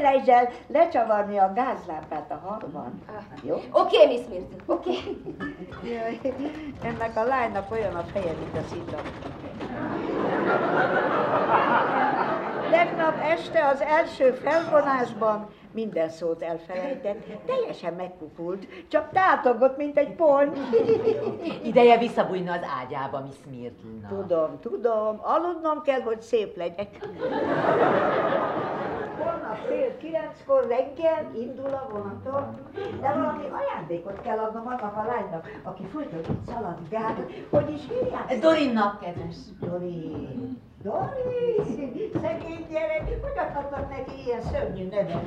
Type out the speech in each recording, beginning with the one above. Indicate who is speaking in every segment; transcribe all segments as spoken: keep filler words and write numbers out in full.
Speaker 1: felejtsd el lecsavarni a gázlámpát a halban. Jó?
Speaker 2: Oké, okay, Miss Myrtle, oké.
Speaker 1: Okay. Jaj, ennek a lánynak olyan a feje, mint a szita. Tegnap este az első felvonásban minden szót elfelejtett, teljesen megpupult, csak tátogott, mint egy pont.
Speaker 3: Ideje visszabújni az ágyába, Miss Myrtle-nak.
Speaker 1: Tudom, tudom, aludnom kell, hogy szép legyek. Holnap fél kilenckor reggel indul a vonatom, de valami ajándékot kell adnom annak a lánynak, aki folyton szaladgál, hogy is hívják?
Speaker 3: Dorinnak, kedves.
Speaker 1: Dorin. Doris, szegény gyerek, hogy adhatnak neki ilyen szörnyű nevet?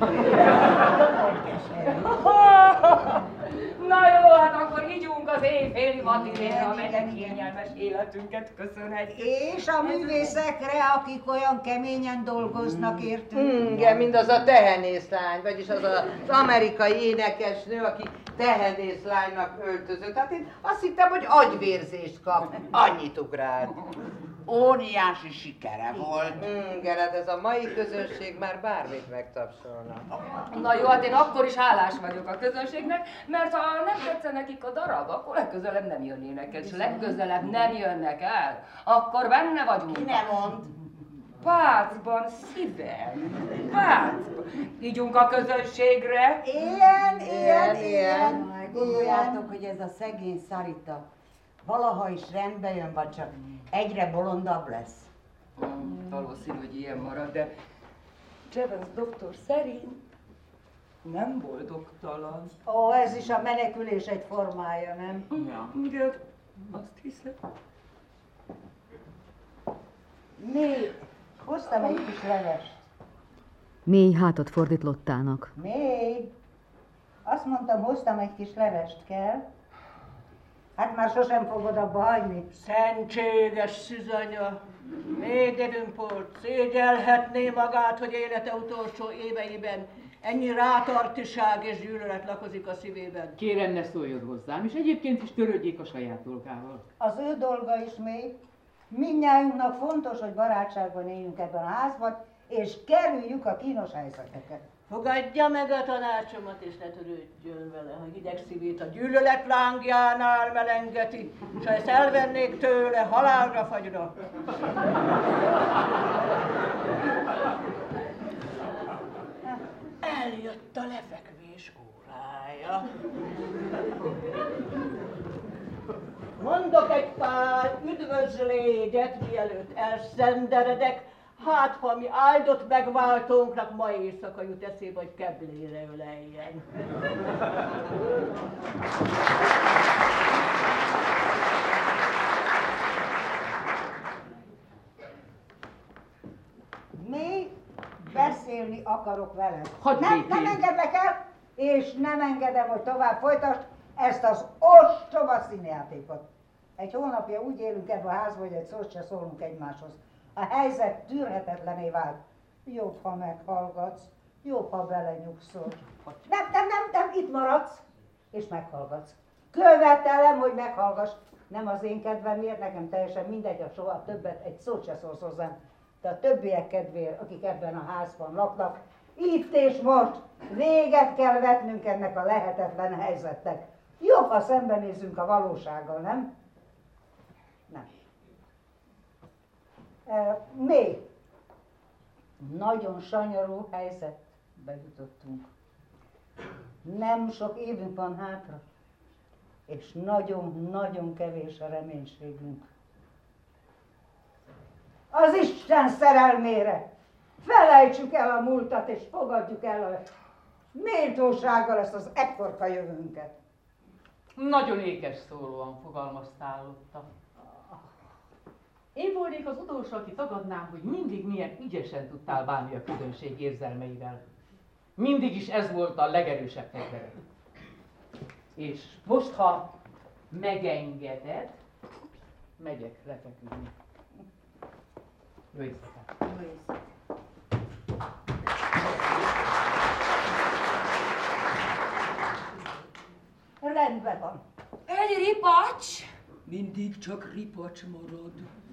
Speaker 4: Na jó, hát akkor higgyunk az éjféli matinéra, amelynek kényelmes életünket köszönhetjük.
Speaker 5: És a művészekre, akik olyan keményen dolgoznak, értünk.
Speaker 3: Mm, igen, mindaz a tehenészlány, vagyis az az amerikai énekesnő, aki tehenészlánynak öltözött. Hát én azt hittem, hogy agyvérzést kap. Annyit ugrált.
Speaker 6: Óriási sikere volt.
Speaker 3: Mm, Gerard, ez a mai közönség már bármit megtapsolna.
Speaker 4: Na jó, hát én akkor is hálás vagyok a közönségnek, mert ha nem tetszene nekik a darab, akkor legközelebb nem jönnének el, és legközelebb nem jönnek el, akkor benne vagyunk.
Speaker 6: Ki ne mond?
Speaker 4: Pácban, szívem, pácban. Higgyunk a közönségre.
Speaker 5: Ilyen, ilyen, ilyen.
Speaker 7: Gondoljátok, hogy ez a szegény Sarita valaha is rendbe jön, vagy csak egyre bolondabb lesz?
Speaker 4: Hmm, valószínű, hogy ilyen marad, de Jevons doktor szerint nem boldogtalan.
Speaker 5: Ó, ez is a menekülés egy formája, nem?
Speaker 4: Ja. Igen, azt hiszem.
Speaker 5: Még hoztam egy kis levest.
Speaker 8: Mély hátat fordít Lottának.
Speaker 5: Még? Azt mondtam, hoztam egy kis levest, kell? Hát már sosem fogod abba hagyni.
Speaker 9: Szentséges szüzanya! Még Edinport szégyelhetné magát, hogy élete utolsó éveiben ennyi rátartiság és gyűlölet lakozik a szívében.
Speaker 10: Kérem, ne szóljon hozzám, és egyébként is törődjék a saját dolgával.
Speaker 5: Az ő dolga is még. Mindnyájunknak fontos, hogy barátságban éljünk ebben a házban, és kerüljük a kínos helyzeteket.
Speaker 9: Fogadja meg a tanácsomat, és ne törődjön vele, ha hideg szívét a gyűlölet lángjánál melengeti, és ha ezt elvennék tőle, halálra fagyna. Eljött a lefekvés órája. Mondok egy pár üdvözlégyet, mielőtt elszenderedek, hát, ha mi áldott megváltónknak ma éjszaka jut eszébe, hogy keblére öleljen.
Speaker 5: Mi beszélni akarok veled.
Speaker 10: Hadd
Speaker 5: nem,
Speaker 10: békén.
Speaker 5: nem engedlek el, és nem engedem, hogy tovább folytasd ezt az ostoba színjátékot. Egy hónapja úgy élünk ebben a házban, hogy egy szót se szólunk egymáshoz. A helyzet tűrhetetlené vált. Jobb, ha meghallgatsz, jobb, ha belenyugszol. Nem, nem, nem, nem, itt maradsz, és meghallgatsz. Követelem, hogy meghallgass. Nem az én kedvemért, nekem teljesen mindegy, ha soha többet egy szót se szólsz hozzám. De a többiek kedvéért, akik ebben a házban laknak, itt és most véget kell vetnünk ennek a lehetetlen helyzetnek. Jobb, ha szembenézünk a valósággal, nem? Nem. E, még nagyon sanyarú helyzetbe jutottunk. Nem sok évünk van hátra, és nagyon-nagyon kevés a reménységünk. Az Isten szerelmére felejtsük el a múltat, és fogadjuk el a méltósággal ezt az ekkorka jövőnket.
Speaker 10: Nagyon ékes szólóan fogalmaztál, Lotta. Én volnék az utolsó, aki tagadnám, hogy mindig milyen ügyesen tudtál bánni a közönség érzelmeivel. Mindig is ez volt a legerősebb fegyvered. És most, ha megengeded, megyek lefeküdni. Jó éjszakát!
Speaker 5: Jó éjszakát! Rendben van.
Speaker 2: Egy ripacs!
Speaker 9: Mindig csak ripacs marad.